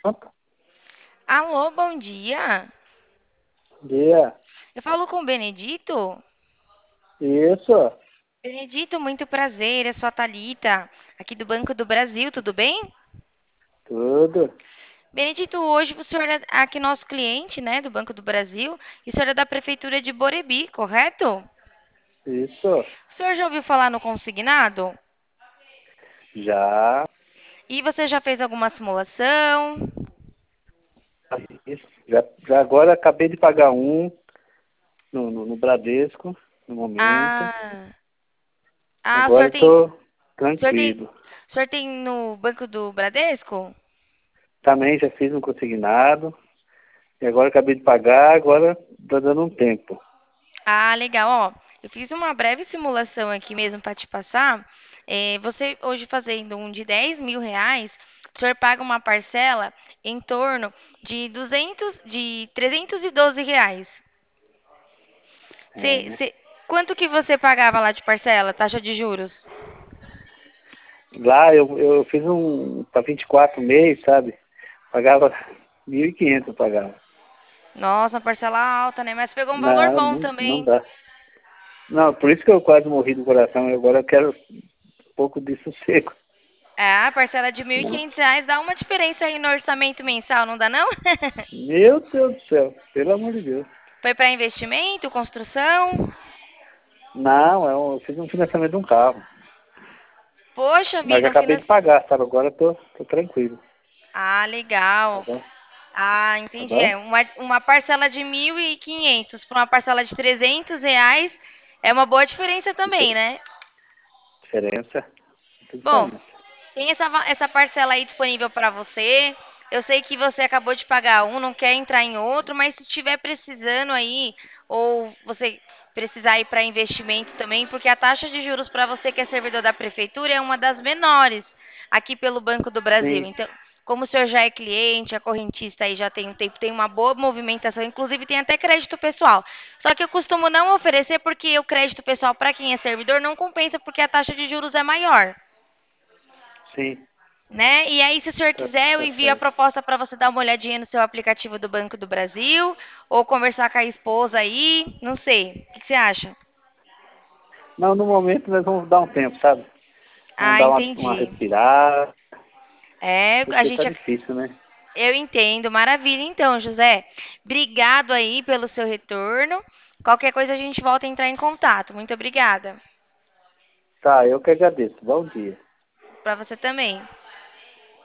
Alô, bom dia. Dia. Eu falo com o Benedito. Isso, Benedito, muito prazer. Eu sou a Thalita, aqui do Banco do Brasil, tudo bem? tudo. Benedito, hoje o senhor é aqui nosso cliente, né, do Banco do Brasil, e o senhor é da Prefeitura de Borebi, correto? Isso. O senhor já ouviu falar no consignado? Já. E você já fez alguma simulação? Isso. Já agora acabei de pagar um no Bradesco, no momento. Ah, o Agora senhor tem, estou o senhor tem, tranquilo. o senhor tem no Banco do Bradesco? Também já fiz um consignado. E agora acabei de pagar, agora está dando um tempo. Ah, legal. Ó, eu fiz uma breve simulação aqui mesmo para te passar. Você hoje fazendo um de R$ 10.000, o senhor paga uma parcela em torno de R$ 312. É, Cê- né? cê- quanto que você pagava lá de parcela, taxa de juros? Lá eu fiz um para 24 meses, sabe? Pagava 1.500 eu pagava. Nossa, uma parcela alta, né? Mas pegou um valor Não, bom não também. dá. Não, por isso que eu quase morri do coração. Agora eu quero um pouco de sossego. A parcela de mil e Não. quinhentos reais dá uma diferença aí no orçamento mensal, não dá não? Meu Deus do céu, pelo amor de Deus. Foi para investimento, construção? Não, eu fiz um financiamento de um carro. Poxa Mas já vida, um acabei de financiamento. pagar, sabe? Agora eu tô tranquilo. Ah, Tá legal. bom? Ah, Tá entendi. bom? Uma parcela de 1.500 para uma parcela de R$ 300 é uma boa diferença também, Difer- né? Diferença. Muita Bom, diferença. tem essa parcela aí disponível para você. Eu sei que você acabou de pagar um, não quer entrar em outro, mas se estiver precisando aí, ou você precisar ir para investimento também, porque a taxa de juros para você que é servidor da prefeitura é uma das menores aqui pelo Banco do Brasil. Sim, Então, como o senhor já é cliente, a correntista aí já tem um tempo, tem uma boa movimentação, inclusive tem até crédito pessoal. Só que eu costumo não oferecer porque o crédito pessoal para quem é servidor não compensa porque a taxa de juros é maior, sim. né? E aí, se o senhor Tá, quiser, eu tá envio a certo. proposta para você dar uma olhadinha no seu aplicativo do Banco do Brasil, ou conversar com a esposa aí, não sei. O que que você acha? Não, no momento nós vamos dar um tempo, sabe? Vamos Ah, dar uma entendi. respirada, A porque tá gente, difícil, né? eu entendo. Maravilha, então, José. Obrigado aí pelo seu retorno. Qualquer coisa a gente volta a entrar em contato. Muito obrigada. Tá, eu que agradeço. Bom dia. Para você também.